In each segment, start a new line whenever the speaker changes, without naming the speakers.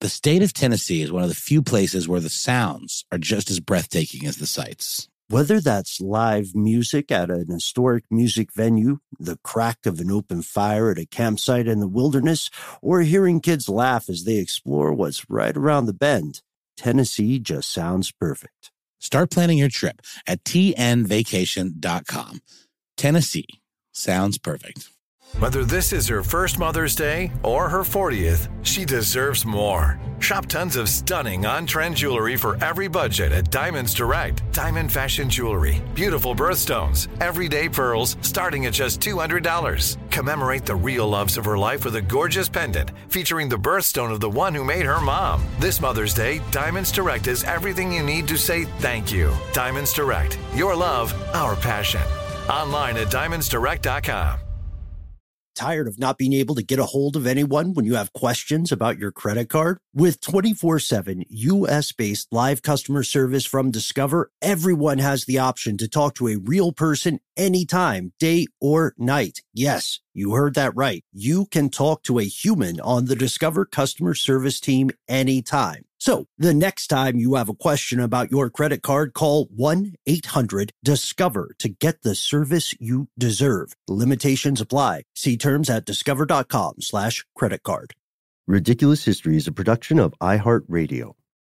The state of Tennessee is one of the few places where the sounds are just as breathtaking as the sights.
Whether that's live music at an historic music venue, the crack of an open fire at a campsite in the wilderness, or hearing kids laugh as they explore what's right around the bend, Tennessee just sounds perfect.
Start planning your trip at tnvacation.com. Tennessee sounds perfect.
Whether this is her first Mother's Day or her 40th, she deserves more. Shop tons of stunning on-trend jewelry for every budget at Diamonds Direct. Diamond fashion jewelry, beautiful birthstones, everyday pearls starting at just $200. Commemorate the real loves of her life with a gorgeous pendant featuring the birthstone of the one who made her mom. This Mother's Day, Diamonds Direct is everything you need to say thank you. Diamonds Direct. Your love, our passion. Online at diamondsdirect.com.
Tired of not being able to get a hold of anyone when you have questions about your credit card? With 24/7 U.S.-based live customer service from Discover, everyone has the option to talk to a real person anytime, day or night. Yes, you heard that right. You can talk to a human on the Discover customer service team anytime. So the next time you have a question about your credit card, call 1-800-DISCOVER to get the service you deserve. Limitations apply. See terms at discover.com/credit card. Ridiculous History is a production of iHeartRadio.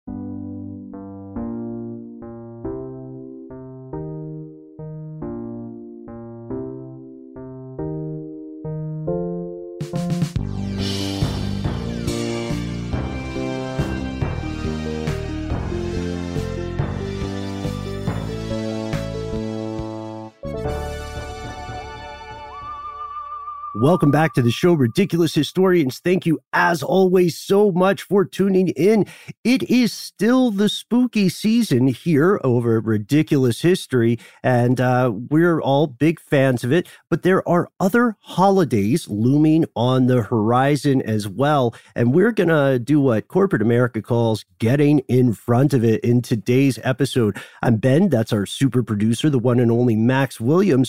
Welcome back to the show, Ridiculous Historians. Thank you, as always, so much for tuning in. It is still the spooky season here over at Ridiculous History, and we're all big fans of it. But there are other holidays looming on the horizon as well, and we're going to do what corporate America calls getting in front of it in today's episode. I'm Ben, that's our super producer, the one and only Max Williams.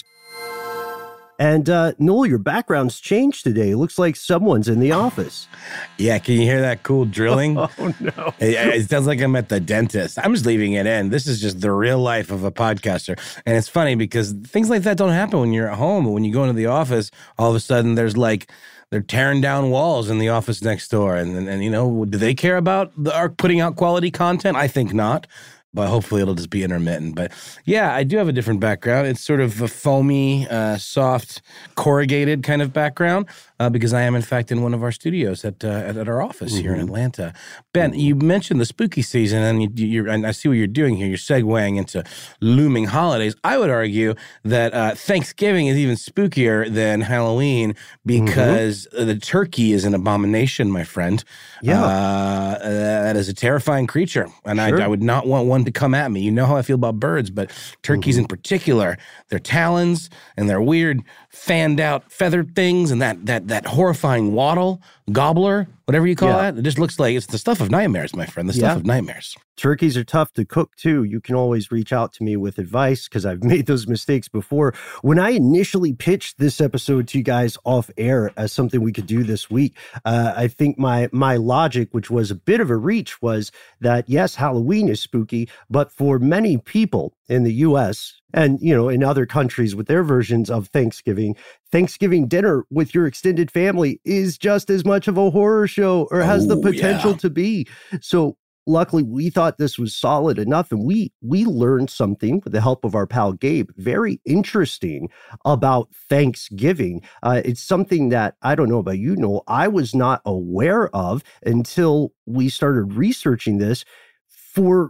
And Noel, your background's changed today. It looks like someone's in the office.
Yeah, can you hear that cool drilling?
Oh, no.
It sounds like I'm at the dentist. I'm just leaving it in. This is just the real life of a podcaster. And it's funny because things like that don't happen when you're at home. When you go into the office, all of a sudden there's like, they're tearing down walls in the office next door. And you know, do they care about our putting out quality content? I think not. But hopefully it'll just be intermittent. But yeah, I do have a different background. It's sort of a foamy, soft, corrugated kind of background because I am, in fact, in one of our studios at our office here in Atlanta. Ben, you mentioned the spooky season, and and I see what you're doing here. You're segueing into looming holidays. I would argue that Thanksgiving is even spookier than Halloween because the turkey is an abomination, my friend. Yeah. That is a terrifying creature, and sure. I would not want one to come at me. You know how I feel about birds, but turkeys in particular, their talons and their weird fanned out feathered things and that horrifying wattle, gobbler, whatever you call that. It just looks like it's the stuff of nightmares, my friend, the stuff of nightmares.
Turkeys are tough to cook, too. You can always reach out to me with advice because I've made those mistakes before. When I initially pitched this episode to you guys off air as something we could do this week, I think my logic, which was a bit of a reach, was that, yes, Halloween is spooky, but for many people in the U.S., and, you know, in other countries with their versions of Thanksgiving dinner with your extended family is just as much of a horror show or has the potential to be. So luckily, we thought this was solid enough, and we learned something with the help of our pal Gabe, very interesting about Thanksgiving. It's something that, I don't know about you, Noel, I was not aware of until we started researching this for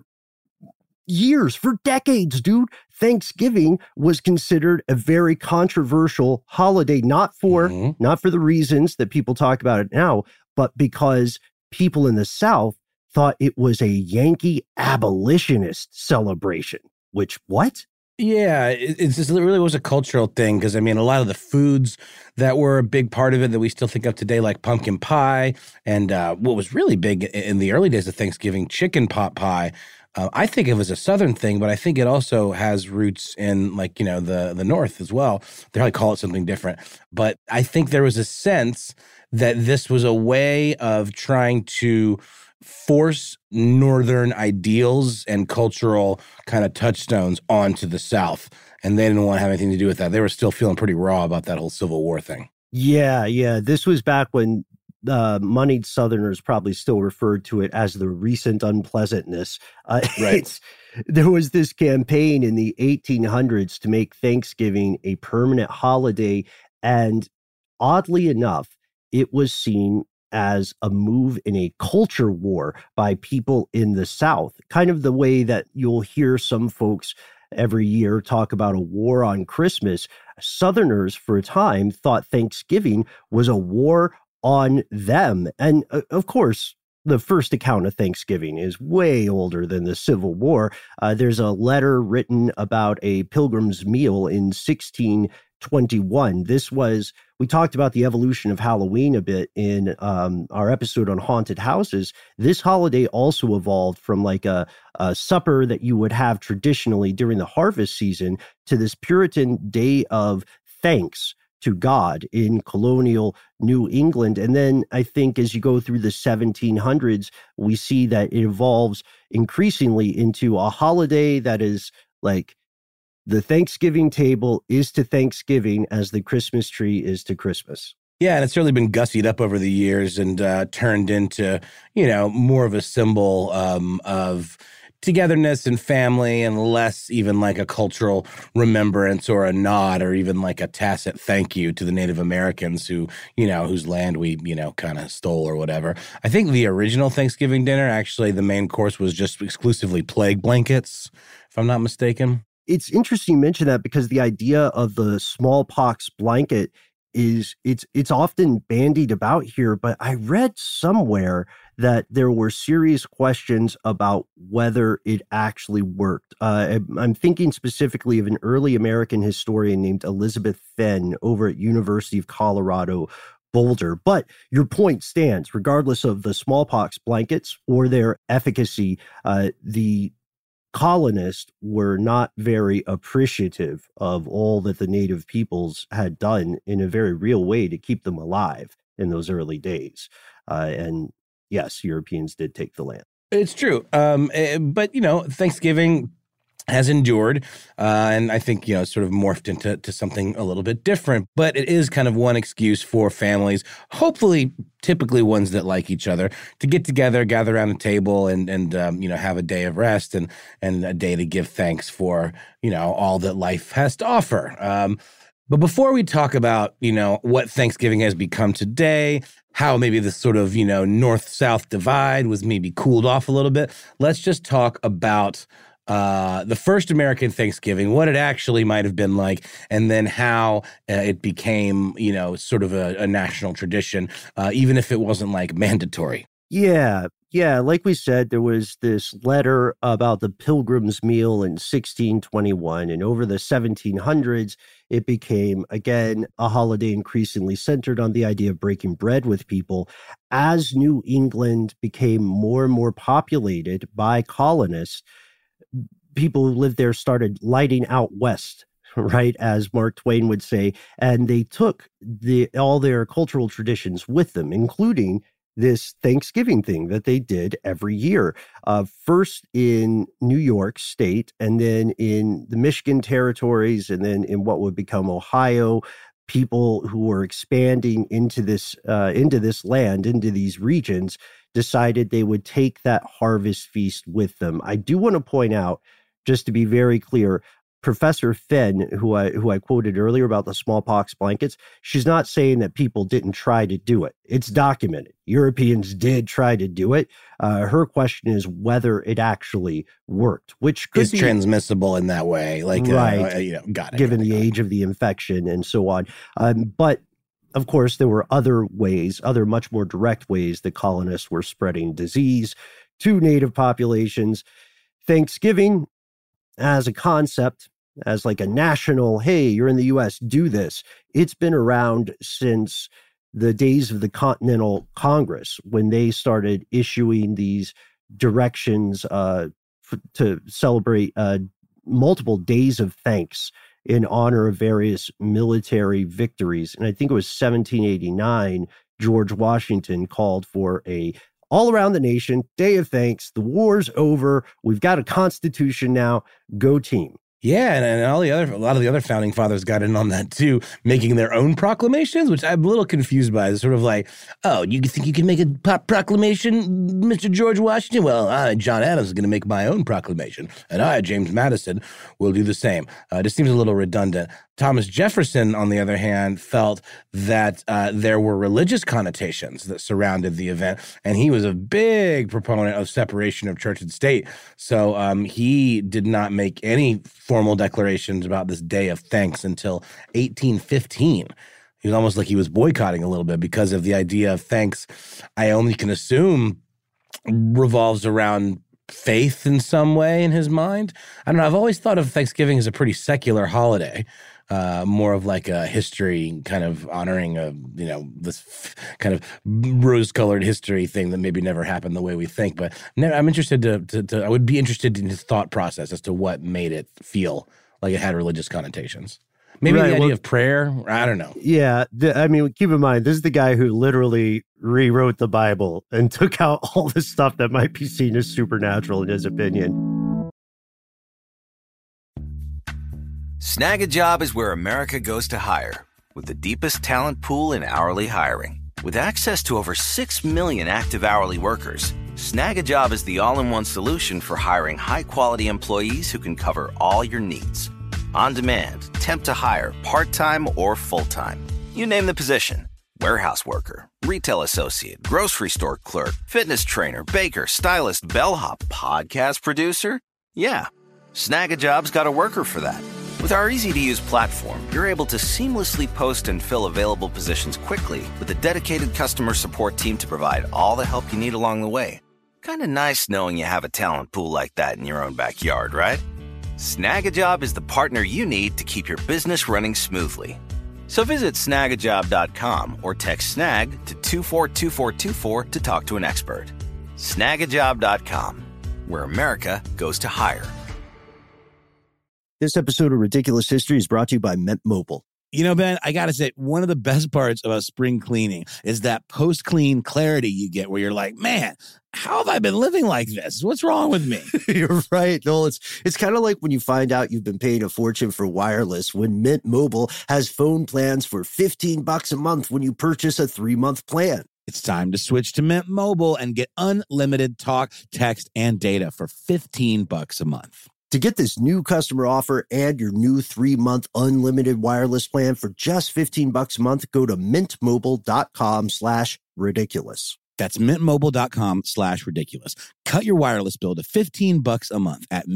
years, for decades, dude. Thanksgiving was considered a very controversial holiday, not for the reasons that people talk about it now, but because people in the South thought it was a Yankee abolitionist celebration. Which, what?
Yeah, it really was a cultural thing because, I mean, a lot of the foods that were a big part of it that we still think of today, like pumpkin pie, and what was really big in the early days of Thanksgiving, chicken pot pie. I think it was a Southern thing, but I think it also has roots in, like, you know, the North as well. They probably call it something different. But I think there was a sense that this was a way of trying to force Northern ideals and cultural kind of touchstones onto the South. And they didn't want to have anything to do with that. They were still feeling pretty raw about that whole Civil War thing.
Yeah. This was back when moneyed Southerners probably still referred to it as the recent unpleasantness.
Right.
There was this campaign in the 1800s to make Thanksgiving a permanent holiday. And oddly enough, it was seen as a move in a culture war by people in the South, kind of the way that you'll hear some folks every year talk about a war on Christmas. Southerners, for a time, thought Thanksgiving was a war on them. And of course, the first account of Thanksgiving is way older than the Civil War. There's a letter written about a pilgrim's meal in 1621. We talked about the evolution of Halloween a bit in our episode on haunted houses. This holiday also evolved from like a supper that you would have traditionally during the harvest season to this Puritan day of thanks to God in colonial New England. And then I think as you go through the 1700s, we see that it evolves increasingly into a holiday that is like the Thanksgiving table is to Thanksgiving as the Christmas tree is to Christmas.
Yeah, and it's certainly been gussied up over the years and turned into, more of a symbol of togetherness and family and less even like a cultural remembrance or a nod or even like a tacit thank you to the Native Americans who, whose land we, kind of stole or whatever. I think the original Thanksgiving dinner, actually, the main course was just exclusively plague blankets, if I'm not mistaken.
It's interesting you mention that because the idea of the smallpox blanket it's often bandied about here, but I read somewhere that there were serious questions about whether it actually worked. I'm thinking specifically of an early American historian named Elizabeth Fenn over at University of Colorado, Boulder. But your point stands, regardless of the smallpox blankets or their efficacy, the colonists were not very appreciative of all that the native peoples had done in a very real way to keep them alive in those early days. And yes, Europeans did take the land.
It's true. But, Thanksgiving has endured, and I think, sort of morphed into something a little bit different. But it is kind of one excuse for families, hopefully typically ones that like each other, to get together, gather around a table and have a day of rest and a day to give thanks for, all that life has to offer. But before we talk about, what Thanksgiving has become today, how maybe this sort of, north-south divide was maybe cooled off a little bit, let's just talk about the first American Thanksgiving, what it actually might have been like, and then how it became, sort of a national tradition, even if it wasn't like mandatory.
Yeah. Like we said, there was this letter about the Pilgrim's Meal in 1621, and over the 1700s, it became, again, a holiday increasingly centered on the idea of breaking bread with people. As New England became more and more populated by colonists, people who lived there started lighting out west, right, as Mark Twain would say, and they took all their cultural traditions with them, including this Thanksgiving thing that they did every year, first in New York State, and then in the Michigan territories, and then in what would become Ohio. People who were expanding into this land, into these regions, decided they would take that harvest feast with them. I do want to point out, just to be very clear, Professor Fenn, who I quoted earlier about the smallpox blankets, she's not saying that people didn't try to do it. It's documented. Europeans did try to do it. Her question is whether it actually worked, which could be
transmissible in that way. Like,
right,
got it.
Given the age of the infection and so on. But of course, there were other much more direct ways that colonists were spreading disease to native populations. Thanksgiving as a concept, as like a national, hey, you're in the U.S., do this. It's been around since the days of the Continental Congress, when they started issuing these directions to celebrate multiple days of thanks in honor of various military victories. And I think it was 1789, George Washington called for a all around the nation. Day of thanks. The war's over. We've got a constitution now. Go team.
Yeah, and a lot of the other founding fathers got in on that too, making their own proclamations, which I'm a little confused by. It's sort of like, oh, you think you can make a proclamation, Mr. George Washington? Well, I, John Adams, is going to make my own proclamation, and I, James Madison, will do the same. It just seems a little redundant. Thomas Jefferson, on the other hand, felt that there were religious connotations that surrounded the event, and he was a big proponent of separation of church and state. So he did not make any formal declarations about this day of thanks until 1815. He was almost like he was boycotting a little bit because of the idea of thanks, I only can assume, revolves around faith in some way in his mind. I don't know. I've always thought of Thanksgiving as a pretty secular holiday. More of like a history kind of honoring this kind of rose-colored history thing that maybe never happened the way we think. But I'm interested I would be interested in his thought process as to what made it feel like it had religious connotations. Maybe the idea of prayer. I don't know.
Yeah. I mean, keep in mind, this is the guy who literally rewrote the Bible and took out all the stuff that might be seen as supernatural in his opinion.
Snag a Job is where America goes to hire, with the deepest talent pool in hourly hiring. With access to over 6 million active hourly workers, Snag a Job is the all-in-one solution for hiring high-quality employees who can cover all your needs. On demand, temp to hire, part-time or full-time. You name the position. Warehouse worker, retail associate, grocery store clerk, fitness trainer, baker, stylist, bellhop, podcast producer. Yeah, Snag a Job's got a worker for that. With our easy-to-use platform, you're able to seamlessly post and fill available positions quickly with a dedicated customer support team to provide all the help you need along the way. Kind of nice knowing you have a talent pool like that in your own backyard, right? Snag a Job is the partner you need to keep your business running smoothly. So visit snagajob.com or text snag to 242424 to talk to an expert. Snagajob.com, where America goes to hire.
This episode of Ridiculous History is brought to you by Mint Mobile.
You know, Ben, I got to say, one of the best parts about spring cleaning is that post-clean clarity you get where you're like, man, how have I been living like this? What's wrong with me?
You're right, Noel. It's kind of like when you find out you've been paying a fortune for wireless when Mint Mobile has phone plans for $15 a month when you purchase a 3-month plan.
It's time to switch to Mint Mobile and get unlimited talk, text, and data for $15 a month.
To get this new customer offer and your new 3-month unlimited wireless plan for just $15 a month, go to mintmobile.com/ridiculous.
That's mintmobile.com/ridiculous. Cut your wireless bill to $15 a month at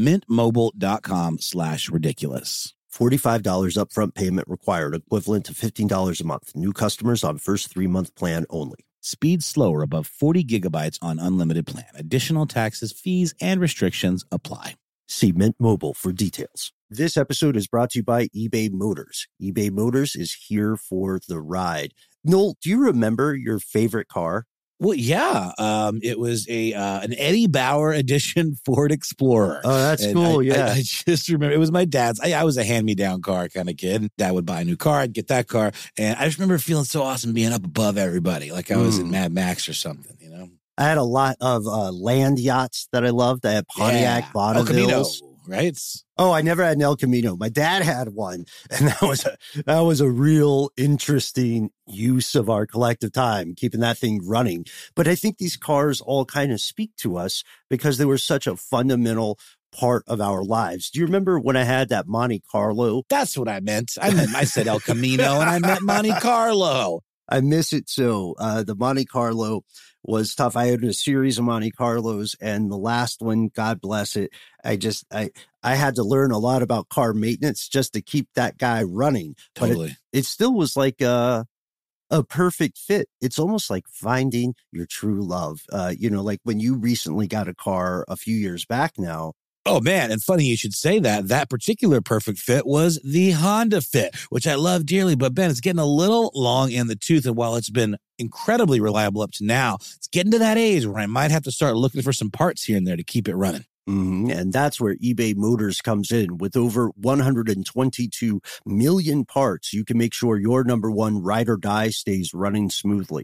mintmobile.com/ridiculous.
$45 upfront payment required, equivalent to $15 a month. New customers on first 3-month plan only.
Speed slower above 40 gigabytes on unlimited plan. Additional taxes, fees, and restrictions apply.
See Mint Mobile for details. This episode is brought to you by eBay Motors. eBay Motors is here for the ride. Noel, do you remember your favorite car?
Well, yeah. It was an Eddie Bauer edition Ford Explorer.
Oh, that's cool, yeah.
I just remember, it was my dad's. I was a hand-me-down car kind of kid. Dad would buy a new car, I'd get that car. And I just remember feeling so awesome being up above everybody, like I was in Mad Max or something, you know?
I had a lot of land yachts that I loved. I had Pontiac Bonnevilles.
Right?
Oh, I never had an El Camino. My dad had one, and that was a real interesting use of our collective time, keeping that thing running. But I think these cars all kind of speak to us because they were such a fundamental part of our lives. Do you remember when I had that Monte Carlo?
That's what I meant. I said El Camino, and I meant Monte Carlo.
I miss it so. The Monte Carlo was tough. I had a series of Monte Carlos, and the last one, God bless it, I had to learn a lot about car maintenance just to keep that guy running.
Totally.
But it still was like a perfect fit. It's almost like finding your true love. Like when you recently got a car a few years back now.
Oh, man. And funny you should say that. That particular perfect fit was the Honda Fit, which I love dearly. But, Ben, it's getting a little long in the tooth. And while it's been incredibly reliable up to now, it's getting to that age where I might have to start looking for some parts here and there to keep it running.
Mm-hmm. And that's where eBay Motors comes in. With over 122 million parts, you can make sure your number one ride or die stays running smoothly.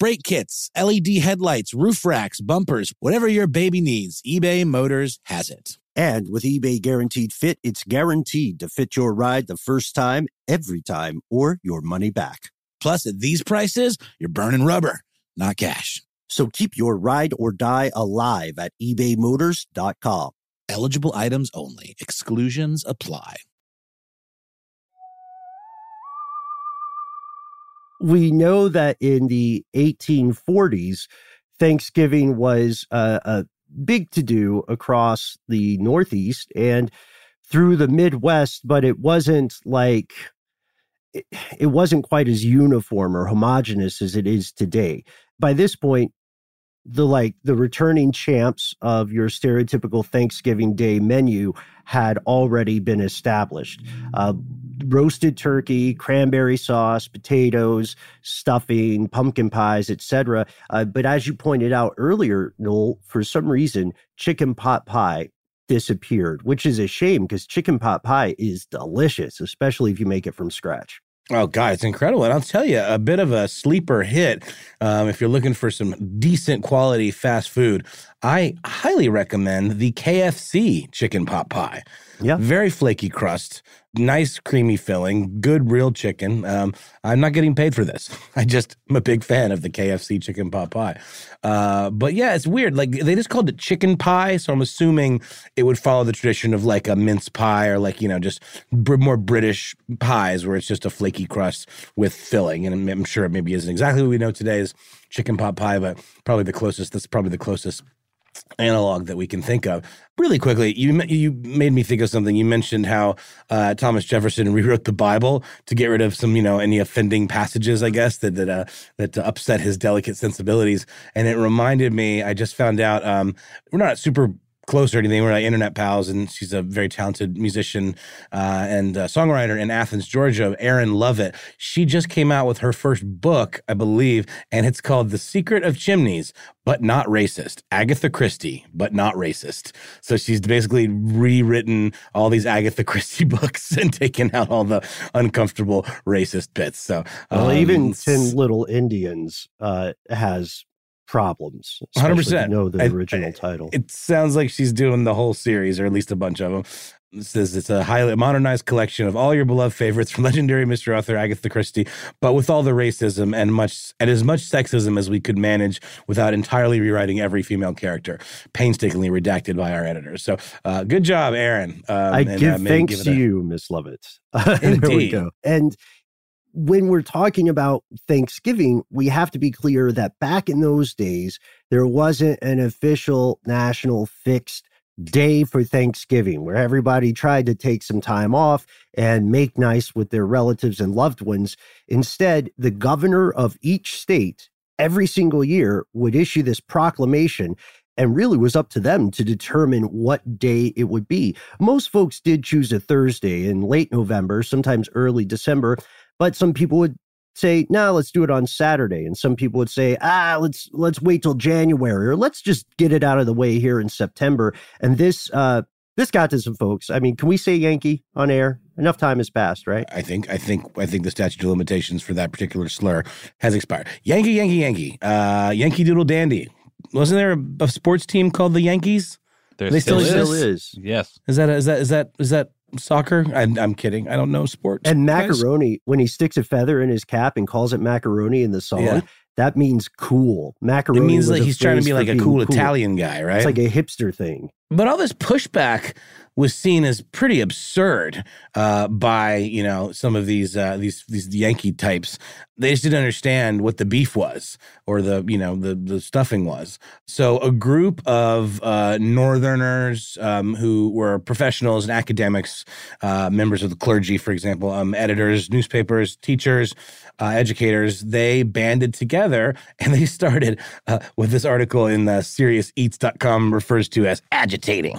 brake kits, LED headlights, roof racks, bumpers, whatever your baby needs, eBay Motors has it.
And with eBay Guaranteed Fit, it's guaranteed to fit your ride the first time, every time, or your money back.
Plus, at these prices, you're burning rubber, not cash.
So keep your ride or die alive at ebaymotors.com.
Eligible items only. Exclusions apply.
We know that in the 1840s, Thanksgiving was a big to-do across the Northeast and through the Midwest, but it wasn't like it wasn't quite as uniform or homogenous as it is today. By this point, the returning champs of your stereotypical Thanksgiving Day menu had already been established. Roasted turkey, cranberry sauce, potatoes, stuffing, pumpkin pies, etc. But as you pointed out earlier, Noel, for some reason, chicken pot pie disappeared, which is a shame because chicken pot pie is delicious, especially if you make it from scratch.
Oh, God, it's incredible. And I'll tell you, a bit of a sleeper hit, if you're looking for some decent quality fast food, I highly recommend the KFC chicken pot pie.
Yeah.
Very flaky crust, nice creamy filling, good real chicken. I'm not getting paid for this. I'm a big fan of the KFC chicken pot pie. But yeah, it's weird. Like they just called it chicken pie. So I'm assuming it would follow the tradition of like a mince pie or like, just more British pies where it's just a flaky crust with filling. And I'm sure it maybe isn't exactly what we know today as chicken pot pie, but that's probably the closest analog that we can think of. Really quickly, you made me think of something. You mentioned how Thomas Jefferson rewrote the Bible to get rid of some, any offending passages, I guess, that upset his delicate sensibilities. And it reminded me, I just found out, we're not super close or anything. We're like internet pals, and she's a very talented musician and songwriter in Athens, Georgia, Erin Lovett. She just came out with her first book, I believe, and it's called The Secret of Chimneys, but Not Racist. Agatha Christie, but not racist. So she's basically rewritten all these Agatha Christie books and taken out all the uncomfortable racist bits. So
even 10 Little Indians has problems.
100%.
The original title.
It sounds like she's doing the whole series, or at least a bunch of them. It says it's a highly modernized collection of all your beloved favorites from legendary mystery author Agatha Christie, but with all the racism and as much sexism as we could manage without entirely rewriting every female character, painstakingly redacted by our editors. So good job, Erin.
I give thanks to you, Miss Lovett.
Indeed.
There we go. And when we're talking about Thanksgiving, we have to be clear that back in those days, there wasn't an official national fixed day for Thanksgiving where everybody tried to take some time off and make nice with their relatives and loved ones. Instead, the governor of each state every single year would issue this proclamation, and really was up to them to determine what day it would be. Most folks did choose a Thursday in late November, sometimes early December, but some people would say, no, let's do it on Saturday. And some people would say, let's wait till January, or let's just get it out of the way here in September. And this got to some folks. I mean, can we say Yankee on air? Enough time has passed, right?
I think the statute of limitations for that particular slur has expired. Yankee, Yankee, Yankee. Yankee Doodle Dandy. Wasn't there a sports team called the Yankees?
There still
is.
Yes.
Is that soccer? I'm kidding. I don't know sports.
And macaroni, when he sticks a feather in his cap and calls it macaroni in the song, that means cool. Macaroni.
It means like he's trying to be like a cool Italian guy, right?
It's like a hipster thing.
But all this pushback was seen as pretty absurd by some of these Yankee types. They just didn't understand what the beef was or the stuffing was. So a group of Northerners who were professionals and academics, members of the clergy, for example, editors, newspapers, teachers, educators, they banded together and they started what this article in SeriousEats.com refers to as agitating.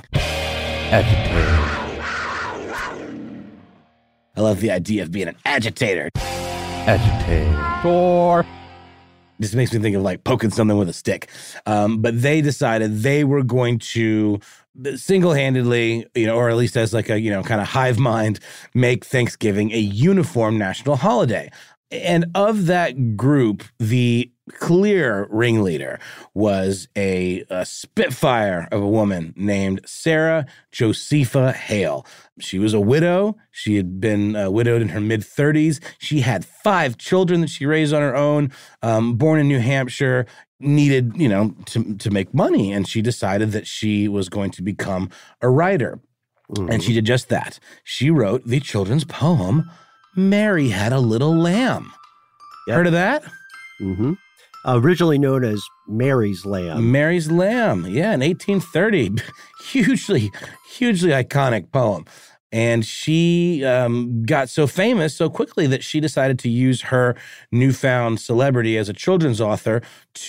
I love the idea of being an agitator.
Agitator.
This makes me think of like poking something with a stick. But they decided they were going to single-handedly, or at least as like a, kind of hive mind, make Thanksgiving a uniform national holiday. And of that group, the clear ringleader was a spitfire of a woman named Sarah Josepha Hale. She was a widow. She had been widowed in her mid-30s. She had 5 children that she raised on her own, born in New Hampshire, needed, to make money. And she decided that she was going to become a writer. Mm-hmm. And she did just that. She wrote the children's poem, Mary Had a Little Lamb. Yep. Heard of that?
Mm-hmm. Originally known as Mary's Lamb.
Mary's Lamb, yeah, in 1830. hugely iconic poem. And she got so famous so quickly that she decided to use her newfound celebrity as a children's author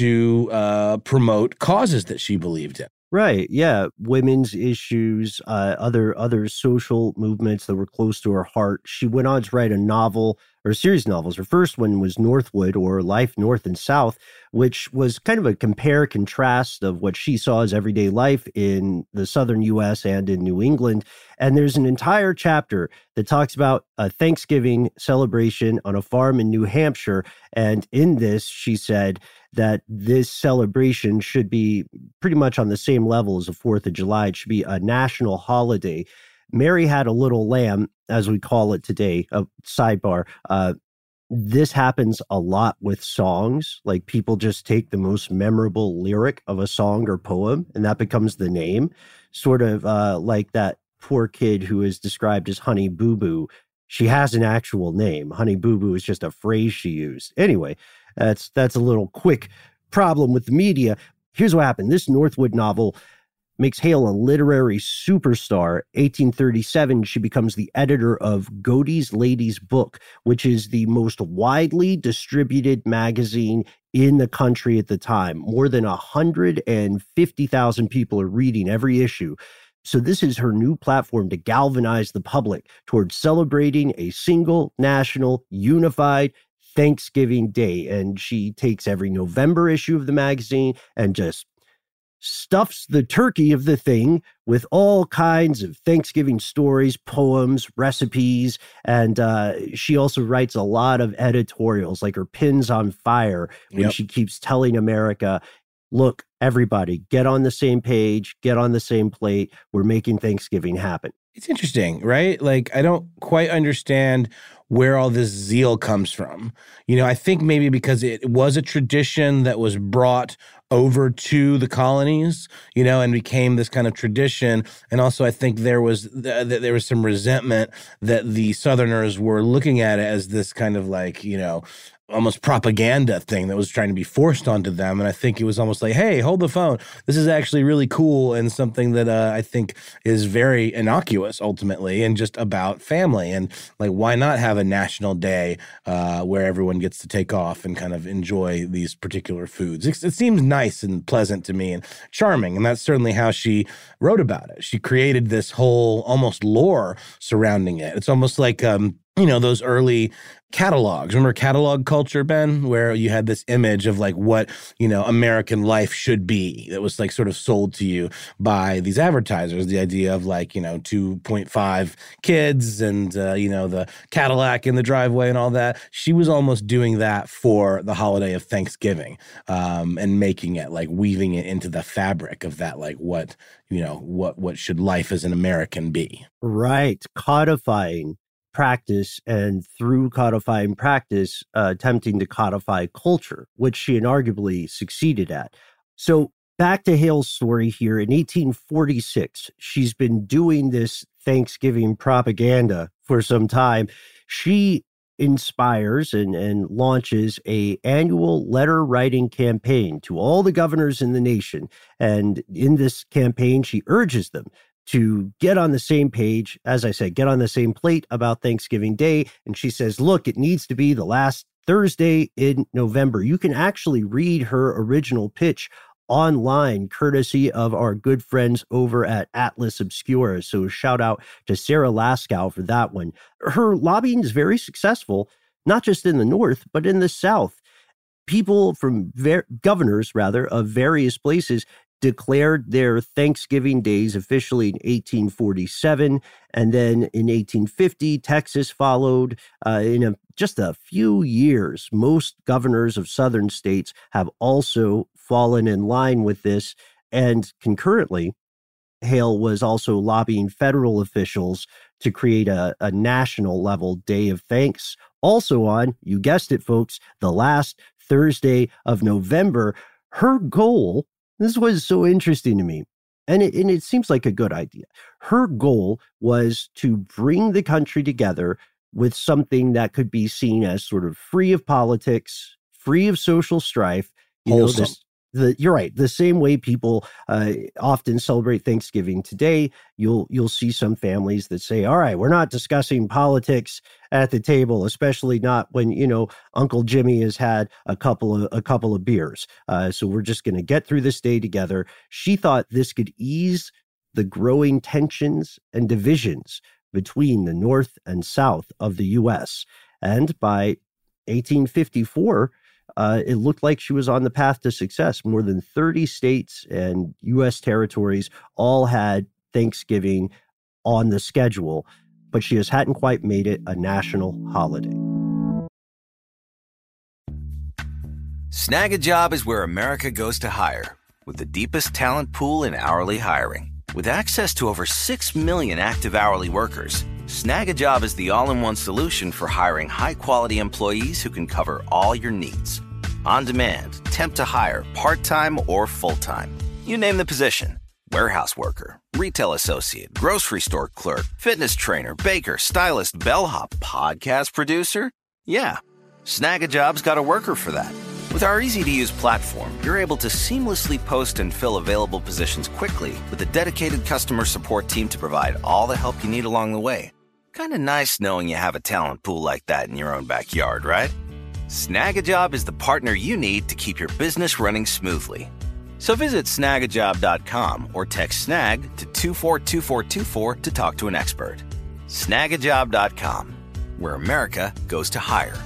to promote causes that she believed in.
Right. Yeah. Women's issues, other social movements that were close to her heart. She went on to write a novel or a series of novels. Her first one was Northwood, or Life North and South, which was kind of a compare-contrast of what she saw as everyday life in the southern U.S. and in New England. And there's an entire chapter that talks about a Thanksgiving celebration on a farm in New Hampshire. And in this, she said that this celebration should be pretty much on the same level as the 4th of July. It should be a national holiday. Mary Had a Little Lamb, as we call it today, a sidebar. This happens a lot with songs. Like, people just take the most memorable lyric of a song or poem, and that becomes the name. Sort of like that poor kid who is described as Honey Boo Boo. She has an actual name. Honey Boo Boo is just a phrase she used. Anyway, that's a little quick problem with the media. Here's what happened. This Northwood novel makes Hale a literary superstar. 1837, she becomes the editor of Godey's Lady's Book, which is the most widely distributed magazine in the country at the time. More than 150,000 people are reading every issue. So this is her new platform to galvanize the public towards celebrating a single, national, unified Thanksgiving Day. And she takes every November issue of the magazine and just stuffs the turkey of the thing with all kinds of Thanksgiving stories, poems, recipes. And she also writes a lot of editorials, like her Pins on Fire, when she keeps telling America, look, everybody, get on the same page, get on the same plate. We're making Thanksgiving happen.
It's interesting, right? Like, I don't quite understand where all this zeal comes from. I think maybe because it was a tradition that was brought over to the colonies, and became this kind of tradition. And also, I think there was some resentment that the Southerners were looking at it as this kind of like, almost propaganda thing that was trying to be forced onto them. And I think it was almost like, hey, hold the phone. This is actually really cool and something that I think is very innocuous ultimately and just about family. And like, why not have a national day where everyone gets to take off and kind of enjoy these particular foods? It seems nice and pleasant to me and charming. And that's certainly how she wrote about it. She created this whole almost lore surrounding it. It's almost like, those early catalogs. Remember catalog culture, Ben, where you had this image of like what, American life should be that was like sort of sold to you by these advertisers. The idea of like, 2.5 kids and, the Cadillac in the driveway and all that. She was almost doing that for the holiday of Thanksgiving and making it like weaving it into the fabric of that, like what should life as an American be?
Right. Codifying practice, and through codifying practice, attempting to codify culture, which she inarguably succeeded at. So back to Hale's story here. In 1846, she's been doing this Thanksgiving propaganda for some time. She inspires and launches a annual letter writing campaign to all the governors in the nation. And in this campaign, she urges them to get on the same page, as I said, get on the same plate about Thanksgiving Day. And she says, look, it needs to be the last Thursday in November. You can actually read her original pitch online, courtesy of our good friends over at Atlas Obscura. So shout out to Sarah Laskow for that one. Her lobbying is very successful, not just in the North, but in the South. People from governors of various places declared their Thanksgiving days officially in 1847. And then in 1850, Texas followed in a just a few years, most governors of southern states have also fallen in line with this. And concurrently, Hale was also lobbying federal officials to create a national level Day of Thanks. Also on, you guessed it, folks, the last Thursday of November. Her goal, this was so interesting to me, and it seems like a good idea. Her goal was to bring the country together with something that could be seen as sort of free of politics, free of social strife.
Wholesome.
You're right. The same way people often celebrate Thanksgiving today, you'll see some families that say, all right, we're not discussing politics at the table, especially not when, Uncle Jimmy has had a couple of beers. So we're just going to get through this day together. She thought this could ease the growing tensions and divisions between the North and South of the U.S. And by 1854, it looked like she was on the path to success. More than 30 states and U.S. territories all had Thanksgiving on the schedule, but she just hadn't quite made it a national holiday.
Snag a Job is where America goes to hire, with the deepest talent pool in hourly hiring. With access to over 6 million active hourly workers, Snag a Job is the all-in-one solution for hiring high-quality employees who can cover all your needs. On demand, temp to hire, part-time or full-time. You name the position. Warehouse worker, retail associate, grocery store clerk, fitness trainer, baker, stylist, bellhop, podcast producer. Yeah, Snag a Job's got a worker for that. With our easy-to-use platform, you're able to seamlessly post and fill available positions quickly with a dedicated customer support team to provide all the help you need along the way. Kind of nice knowing you have a talent pool like that in your own backyard, right? Snag a Job is the partner you need to keep your business running smoothly. So visit snagajob.com or text snag to 242424 to talk to an expert. Snagajob.com, where America goes to hire.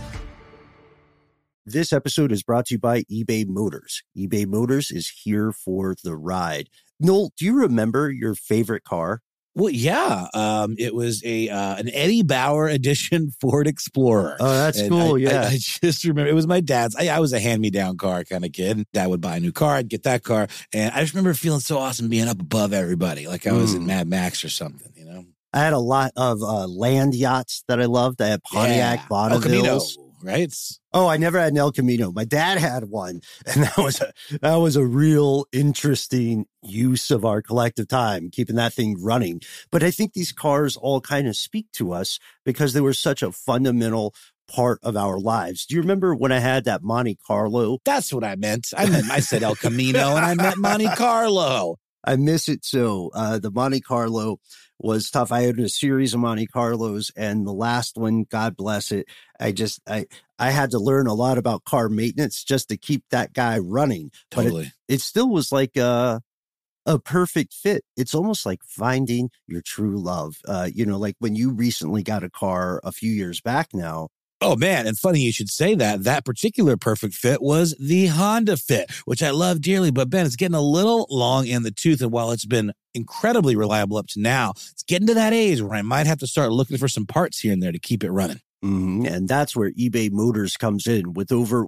This episode is brought to you by eBay Motors. eBay Motors is here for the ride. Noel, do you remember your favorite car?
Well, yeah. It was an Eddie Bauer edition Ford Explorer.
Oh, that's cool.
I just remember it was my dad's. I was a hand-me-down car kind of kid. Dad would buy a new car. I'd get that car. And I just remember feeling so awesome being up above everybody, like I was in Mad Max or something,
I had a lot of land yachts that I loved. I had Pontiac Bonnevilles.
Right?
Oh, I never had an El Camino. My dad had one, and that was a real interesting use of our collective time, keeping that thing running. But I think these cars all kind of speak to us because they were such a fundamental part of our lives. Do you remember when I had that Monte Carlo?
That's what I meant. I said El Camino, and I meant Monte Carlo.
I miss it so. The Monte Carlo was tough. I had a series of Monte Carlos, and the last one, God bless it, I had to learn a lot about car maintenance just to keep that guy running.
Totally.
But it still was like a perfect fit. It's almost like finding your true love. Like when you recently got a car a few years back now.
Oh, man. And funny you should say that. That particular perfect fit was the Honda Fit, which I love dearly. But, Ben, it's getting a little long in the tooth. And while it's been incredibly reliable up to now, it's getting to that age where I might have to start looking for some parts here and there to keep it running.
Mm-hmm. And that's where eBay Motors comes in. With over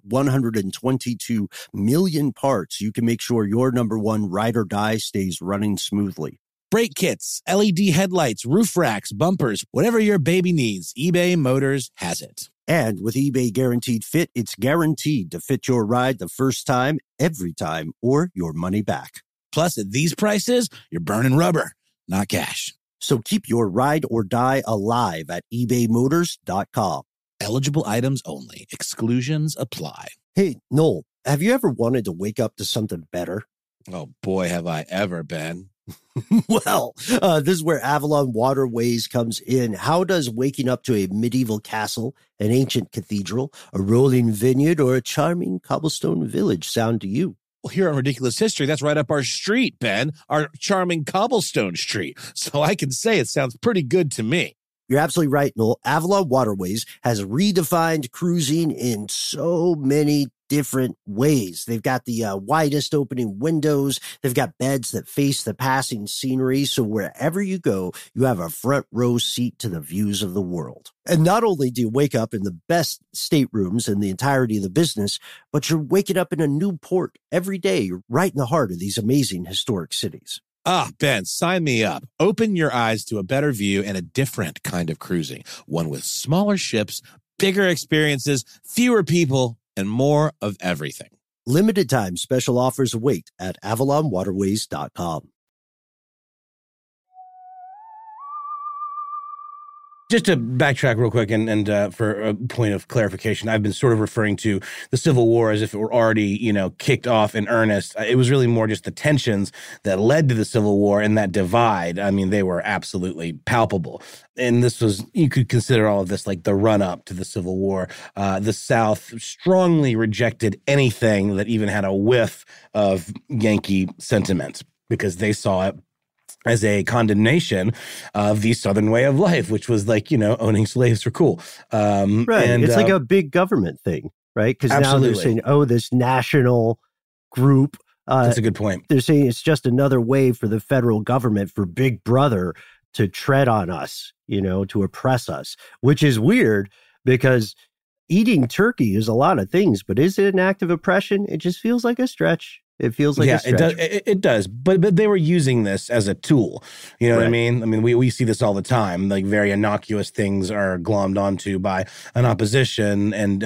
122 million parts, you can make sure your number one ride or die stays running smoothly.
Brake kits, LED headlights, roof racks, bumpers, whatever your baby needs, eBay Motors has it.
And with eBay Guaranteed Fit, it's guaranteed to fit your ride the first time, every time, or your money back.
Plus, at these prices, you're burning rubber, not cash.
So keep your ride or die alive at ebaymotors.com.
Eligible items only. Exclusions apply.
Hey, Noel, have you ever wanted to wake up to something better?
Oh, boy, have I ever been.
Well, this is where Avalon Waterways comes in. How does waking up to a medieval castle, an ancient cathedral, a rolling vineyard, or a charming cobblestone village sound to you?
Well, here on Ridiculous History, that's right up our street, Ben, our charming cobblestone street. So I can say it sounds pretty good to me.
You're absolutely right, Noel. Avalon Waterways has redefined cruising in so many different ways. They've got the widest opening windows. They've got beds that face the passing scenery. So wherever you go, you have a front row seat to the views of the world. And not only do you wake up in the best staterooms in the entirety of the business, but you're waking up in a new port every day. You're right in the heart of these amazing historic cities.
Ah, Ben, sign me up. Open your eyes to a better view and a different kind of cruising. One with smaller ships, bigger experiences, fewer people, and more of everything.
Limited time special offers await at AvalonWaterways.com.
Just to backtrack real quick and for a point of clarification, I've been sort of referring to the Civil War as if it were already, kicked off in earnest. It was really more just the tensions that led to the Civil War and that divide. I mean, they were absolutely palpable. And this was, you could consider all of this like the run up to the Civil War. The South strongly rejected anything that even had a whiff of Yankee sentiment because they saw it as a condemnation of the Southern way of life, which was like, owning slaves were cool.
Right. And it's like a big government thing, right? Because now they're saying, this national group.
That's a good point.
They're saying it's just another way for the federal government, for Big Brother to tread on us, to oppress us, which is weird because eating turkey is a lot of things, but is it an act of oppression? It just feels like a stretch. It feels like a stretch.
It does. But they were using this as a tool. You know what I mean? I mean, we see this all the time. Like very innocuous things are glommed onto by an opposition and,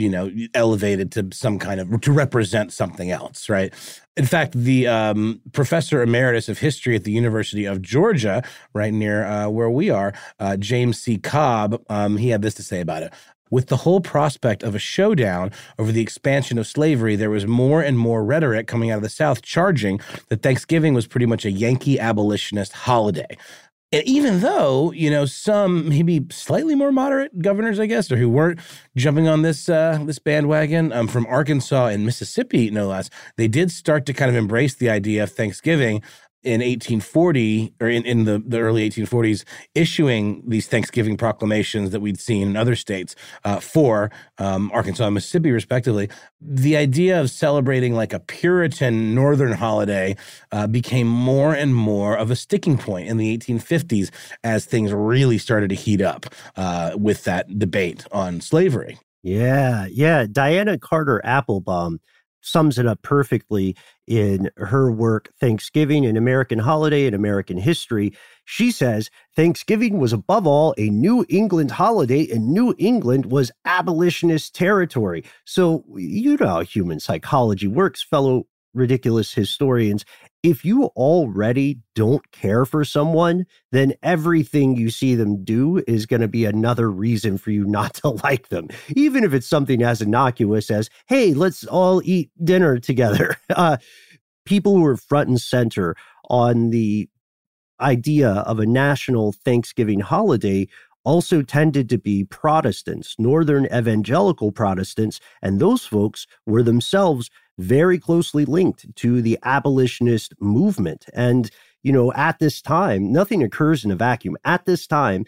elevated to some kind of, to represent something else, right? In fact, the professor emeritus of history at the University of Georgia, right near where we are, James C. Cobb, he had this to say about it. With the whole prospect of a showdown over the expansion of slavery, there was more and more rhetoric coming out of the South charging that Thanksgiving was pretty much a Yankee abolitionist holiday. And even though, some maybe slightly more moderate governors, I guess, or who weren't jumping on this bandwagon from Arkansas and Mississippi, no less, they did start to kind of embrace the idea of Thanksgiving in 1840 or in the early 1840s, issuing these Thanksgiving proclamations that we'd seen in other states for Arkansas and Mississippi, respectively. The idea of celebrating like a Puritan Northern holiday became more and more of a sticking point in the 1850s as things really started to heat up with that debate on slavery.
Yeah. Diana Carter Applebaum sums it up perfectly in her work, Thanksgiving, an American Holiday in American History. She says, Thanksgiving was above all a New England holiday, and New England was abolitionist territory. So you know how human psychology works, fellow ridiculous historians. If you already don't care for someone, then everything you see them do is going to be another reason for you not to like them, even if it's something as innocuous as, hey, let's all eat dinner together. People who are front and center on the idea of a national Thanksgiving holiday also tended to be Protestants, Northern evangelical Protestants, and those folks were themselves very closely linked to the abolitionist movement. And, at this time, nothing occurs in a vacuum. At this time,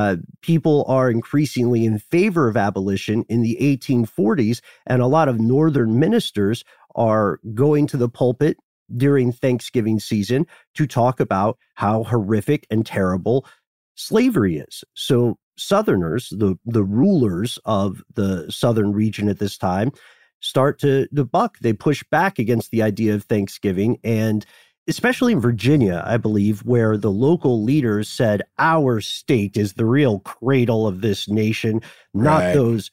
people are increasingly in favor of abolition in the 1840s, and a lot of Northern ministers are going to the pulpit during Thanksgiving season to talk about how horrific and terrible slavery is. So Southerners, the rulers of the Southern region at this time, start to buck. They push back against the idea of Thanksgiving. And especially in Virginia, I believe, where the local leaders said, our state is the real cradle of this nation, not those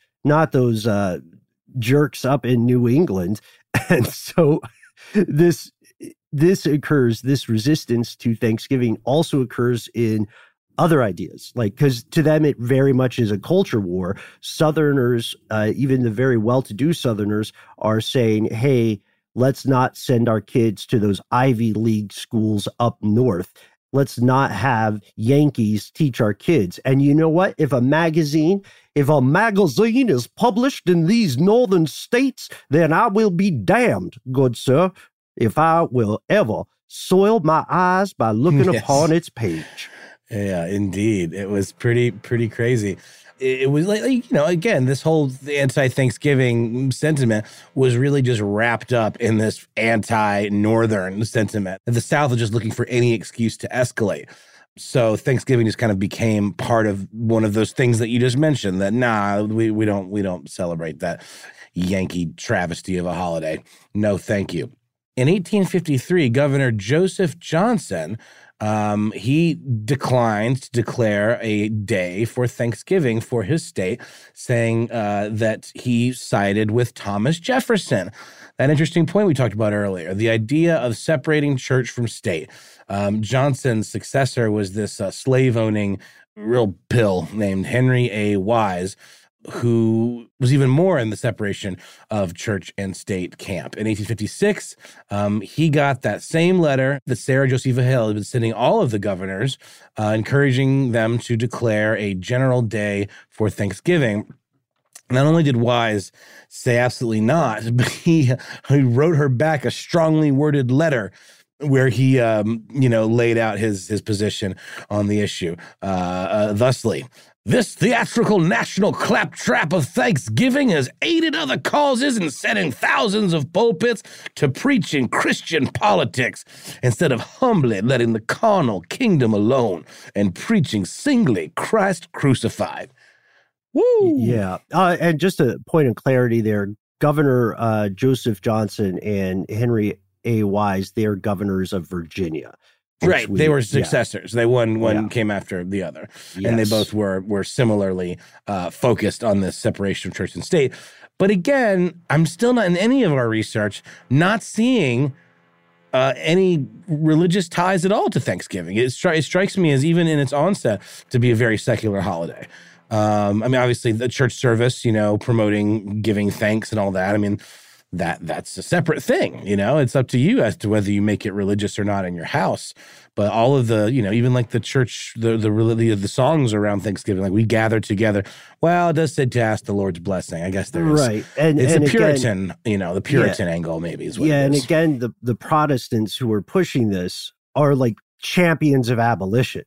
jerks up in New England. And so this occurs, this resistance to Thanksgiving also occurs in other ideas, because to them it very much is a culture war. Southerners, even the very well-to-do Southerners, are saying, hey, let's not send our kids to those Ivy League schools up north. Let's not have Yankees teach our kids. And you know what? If a magazine is published in these northern states, then I will be damned, good sir, if I will ever soil my eyes by looking upon its page.
Yeah, indeed. It was pretty crazy. it was like, you know, again, this whole anti-Thanksgiving sentiment was really just wrapped up in this anti-Northern sentiment. The South was just looking for any excuse to escalate. So Thanksgiving just kind of became part of one of those things that you just mentioned, that we don't celebrate that Yankee travesty of a holiday. No, thank you. In 1853, Governor Joseph Johnson, he declined to declare a day for Thanksgiving for his state, saying that he sided with Thomas Jefferson. That interesting point we talked about earlier, the idea of separating church from state. Johnson's successor was this slave-owning real pill named Henry A. Wise, who was even more in the separation of church and state camp. In 1856, he got that same letter that Sarah Josepha Hill had been sending all of the governors, encouraging them to declare a general day for Thanksgiving. Not only did Wise say absolutely not, but he wrote her back a strongly worded letter where he, laid out his position on the issue. Thusly, this theatrical national claptrap of Thanksgiving has aided other causes in setting thousands of pulpits to preaching Christian politics instead of humbly letting the carnal kingdom alone and preaching singly Christ crucified. Woo!
Yeah. And just a point of clarity there, Governor Joseph Johnson and Henry A. Wise, they're governors of Virginia.
Right. They were successors. They one came after the other.
Yes.
And they both were similarly focused on this separation of church and state. But again, I'm still not in any of our research, not seeing any religious ties at all to Thanksgiving. It strikes me as, even in its onset, to be a very secular holiday. Obviously the church service, promoting giving thanks and all that. That's a separate thing, it's up to you as to whether you make it religious or not in your house. But all of the, even like the church, the songs around Thanksgiving, like we gather together. Well, it does say to ask the Lord's blessing. I guess there is.
Right.
It's a Puritan, the Puritan angle maybe is what it is.
And again, the Protestants who are pushing this are like champions of abolition.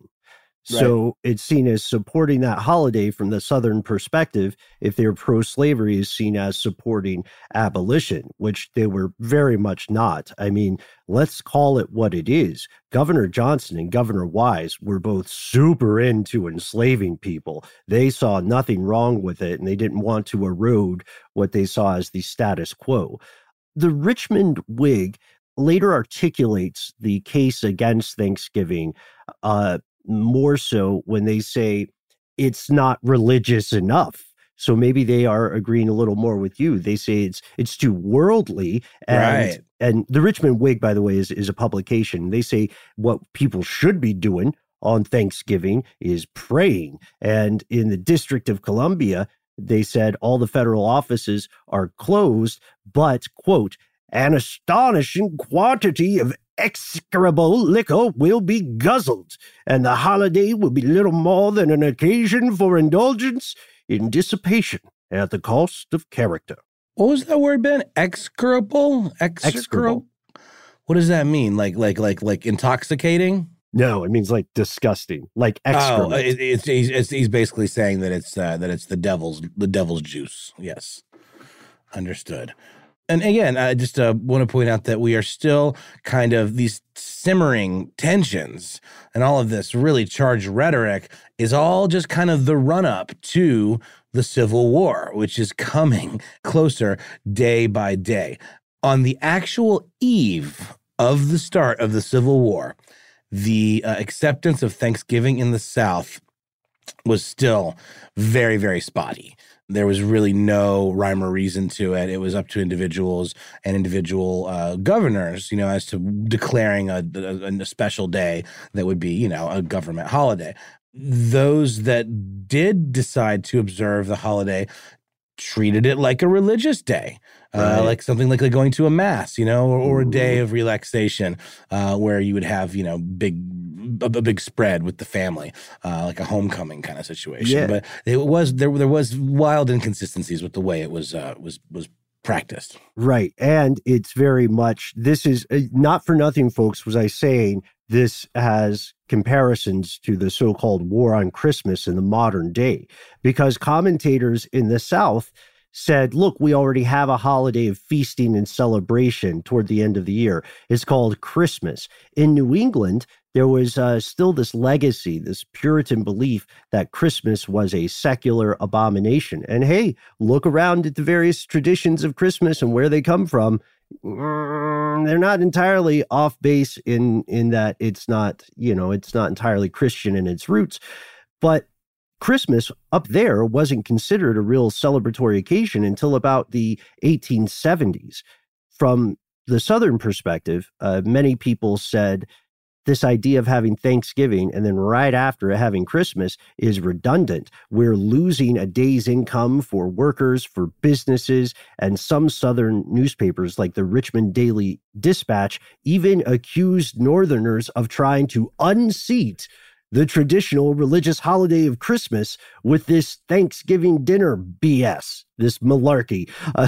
So it's seen as supporting that holiday from the Southern perspective. If they're pro-slavery, is seen as supporting abolition, which they were very much not. Let's call it what it is. Governor Johnson and Governor Wise were both super into enslaving people. They saw nothing wrong with it, and they didn't want to erode what they saw as the status quo. The Richmond Whig later articulates the case against Thanksgiving more so when they say it's not religious enough. So maybe they are agreeing a little more with you. They say it's too worldly. And the Richmond Whig, by the way, is a publication. They say what people should be doing on Thanksgiving is praying. And in the District of Columbia, they said all the federal offices are closed, but, quote, an astonishing quantity of execrable liquor will be guzzled, and the holiday will be little more than an occasion for indulgence in dissipation at the cost of character.
What was that word, Ben? Execrable?
Execrable.
What does that mean? Like intoxicating?
No, it means like disgusting, like excrement.
He's basically saying that it's the devil's juice. Yes, understood. And again, I just want to point out that we are still kind of these simmering tensions, and all of this really charged rhetoric is all just kind of the run-up to the Civil War, which is coming closer day by day. On the actual eve of the start of the Civil War, the acceptance of Thanksgiving in the South was still very, very spotty. There was really no rhyme or reason to it. It was up to individuals and individual governors, as to declaring a special day that would be, a government holiday. Those that did decide to observe the holiday treated it like a religious day, like something like going to a mass, or a day of relaxation, where you would have, a big spread with the family, like a homecoming kind of situation. Yeah. But there was wild inconsistencies with the way it was practiced.
Right. And it's very much, this is not for nothing, folks, was I saying this has comparisons to the so-called war on Christmas in the modern day, because commentators in the South said, look, we already have a holiday of feasting and celebration toward the end of the year. It's called Christmas. In New England, there was still this legacy, this Puritan belief that Christmas was a secular abomination. And hey, look around at the various traditions of Christmas and where they come from. They're not entirely off base in that it's not entirely Christian in its roots. But Christmas up there wasn't considered a real celebratory occasion until about the 1870s. From the Southern perspective, many people said this idea of having Thanksgiving and then right after having Christmas is redundant. We're losing a day's income for workers, for businesses, and some Southern newspapers like the Richmond Daily Dispatch even accused Northerners of trying to unseat the traditional religious holiday of Christmas with this Thanksgiving dinner BS, this malarkey.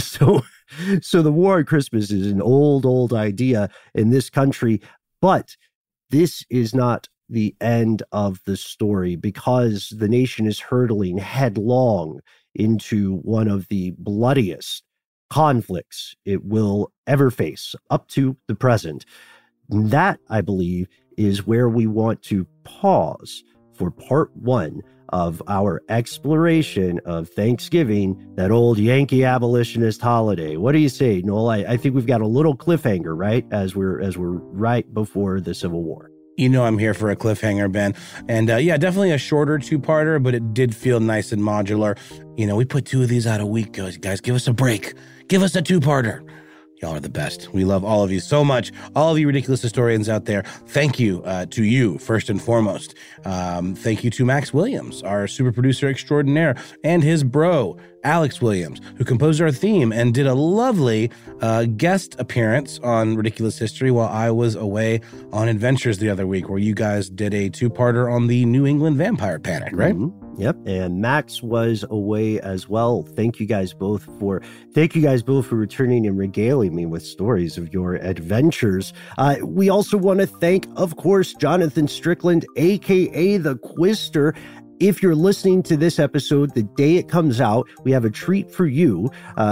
So the war on Christmas is an old idea in this country, but this is not the end of the story, because the nation is hurtling headlong into one of the bloodiest conflicts it will ever face up to the present. That, I believe, is where we want to pause for part one of our exploration of Thanksgiving, that old Yankee abolitionist holiday. What do you say, Noel? I think we've got a little cliffhanger, right? As we're right before the Civil War.
You know I'm here for a cliffhanger, Ben. And yeah, definitely a shorter two-parter, but it did feel nice and modular. You know, we put 2 of these out a week, guys. Give us a break. Give us a two-parter. Y'all are the best. We love all of you so much. All of you ridiculous historians out there. Thank you to you, first and foremost. Thank you to Max Williams, our super producer extraordinaire, and his bro, Alex Williams, who composed our theme and did a lovely guest appearance on Ridiculous History while I was away on adventures the other week, where you guys did a two-parter on the New England vampire panic, right?
Mm-hmm. Yep. And Max was away as well. Thank you guys both for returning and regaling me with stories of your adventures. We also want to thank, of course, Jonathan Strickland, aka the Quister. If you're listening to this episode the day it comes out, we have a treat for you.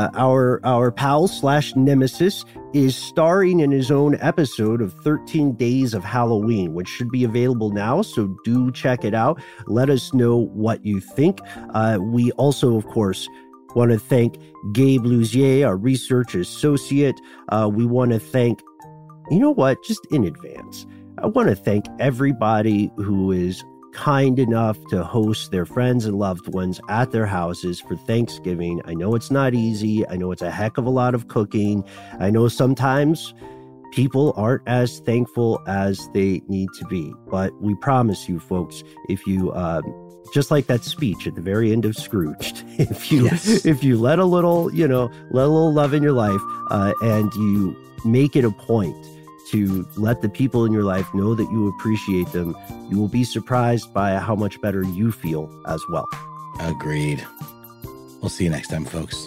Our pal / nemesis is starring in his own episode of 13 Days of Halloween, which should be available now, so do check it out. Let us know what you think. We also, of course, want to thank Gabe Luzier, our research associate. We want to thank, you know what, just in advance, I want to thank everybody who is kind enough to host their friends and loved ones at their houses for Thanksgiving. I know it's not easy. I know it's a heck of a lot of cooking. I know sometimes people aren't as thankful as they need to be, but we promise you, folks, if you just like that speech at the very end of Scrooged, if you let a little love in your life, and you make it a point to let the people in your life know that you appreciate them, you will be surprised by how much better you feel as well.
Agreed. We'll see you next time, folks.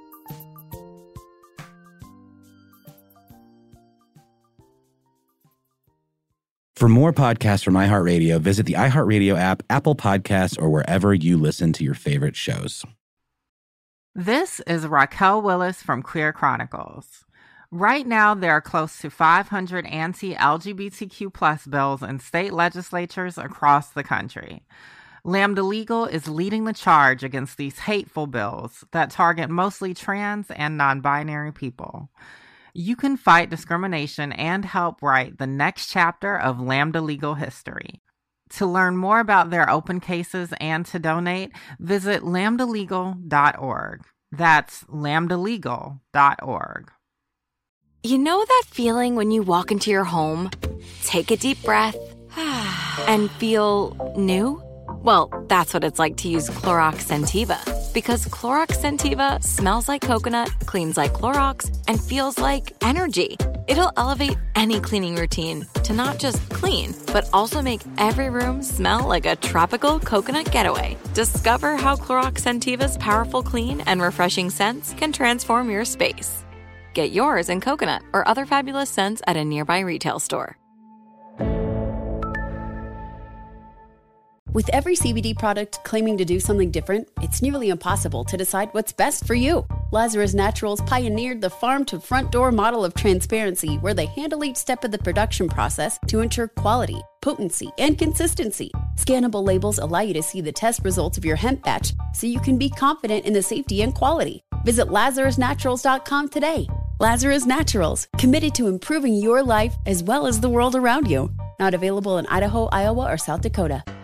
For more podcasts from iHeartRadio, visit the iHeartRadio app, Apple Podcasts, or wherever you listen to your favorite shows.
This is Raquel Willis from Queer Chronicles. Right now, there are close to 500 anti-LGBTQ+ bills in state legislatures across the country. Lambda Legal is leading the charge against these hateful bills that target mostly trans and non-binary people. You can fight discrimination and help write the next chapter of Lambda Legal history. To learn more about their open cases and to donate, visit lambdalegal.org. That's lambdalegal.org.
You know that feeling when you walk into your home, take a deep breath, and feel new? Well, that's what it's like to use Clorox Scentiva. Because Clorox Scentiva smells like coconut, cleans like Clorox, and feels like energy. It'll elevate any cleaning routine to not just clean, but also make every room smell like a tropical coconut getaway. Discover how Clorox Scentiva's powerful clean and refreshing scents can transform your space. Get yours in coconut or other fabulous scents at a nearby retail store.
With every CBD product claiming to do something different, it's nearly impossible to decide what's best for you. Lazarus Naturals pioneered the farm-to-front-door model of transparency, where they handle each step of the production process to ensure quality, potency, and consistency. Scannable labels allow you to see the test results of your hemp batch, so you can be confident in the safety and quality. Visit LazarusNaturals.com today. Lazarus Naturals, committed to improving your life as well as the world around you. Not available in Idaho, Iowa, or South Dakota.